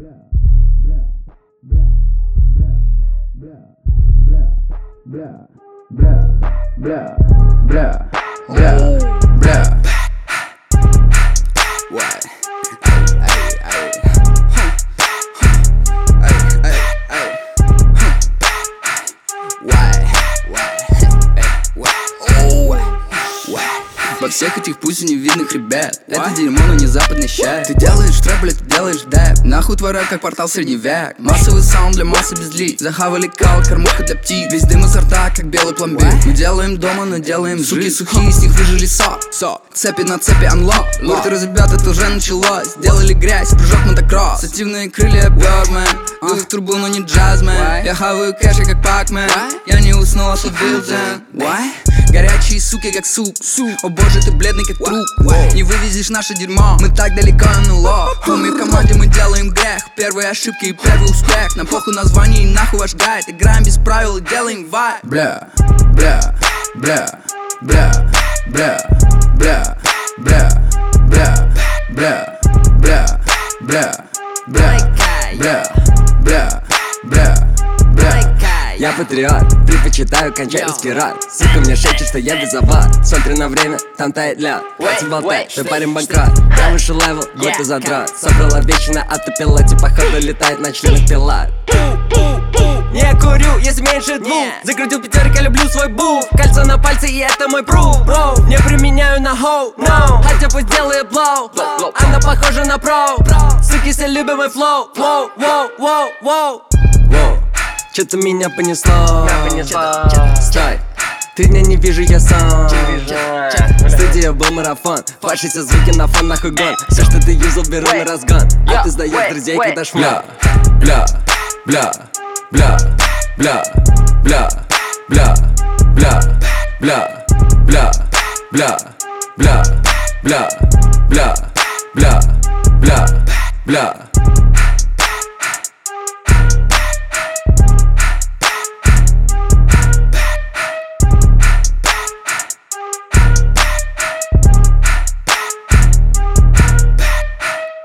Во всех этих пусть невидных ребят это дерьмо, но не западный щай. Ты делаешь трэп, блядь, ты делаешь дэп. Нахуй твой рэп, как портал средневек. Массовый саунд для массы без лиц. Захавали кал, кормушка для птиц. Весь дым изо рта, как белый пломбир. Мы делаем дома, но делаем суки сухие, с них выжили сок. Цепи на цепи unlock. Вот ребят, это уже началось. Сделали грязь, прыжок мотокросс. Активные крылья, Birdman. Дуй в трубу, но не джазмен. Я хаваю кэши, как Пакмен. Я не уснул, а словил дзен. Горячие суки, как суп. О боже, ты бледный, как труп. Не вывезешь наше дерьмо, мы так далеко НЛО. Хуми в команде мы делаем грех. Первые ошибки и первый успех. Нам похуй название и нахуй ваш гайд. Играем без правил и делаем вайб. Бля, бля, бля, бля, бля, бля, бля, бля, бля, бля, бля, бля, бля, бля, бля, бля. Я патриот, предпочитаю кончать распирать. Сука, мне шепчет, что я визоват. Смотри на время, там тает лед. Хватит болтать, что парень банкрот. Я выше левел, будто задрот. Собрал обещанный на автопилоте. Походу летает на членах пилот. Не курю, если меньше двух. Закрутил пятерик, я люблю свой бух. Кольцо на пальце, и это мой пруф. Не применяю на хоу, no. Хотя пусть делает блоу. Она похожа на про. Суки все любят мой флоу. Воу, воу, воу, воу. Чё-то меня понесло. Стой, 3 дня не вижу я сон. В студии был марафон. Фашися звуки на фон, нахуй гон. Все, что ты юзал, беру на разгон. А ты сдаешь друзей, когда шмя. Бля, бля, бля, бля, бля, бля, бля, бля, бля, бля, бля, бля, бля, бля, бля, бля, бля.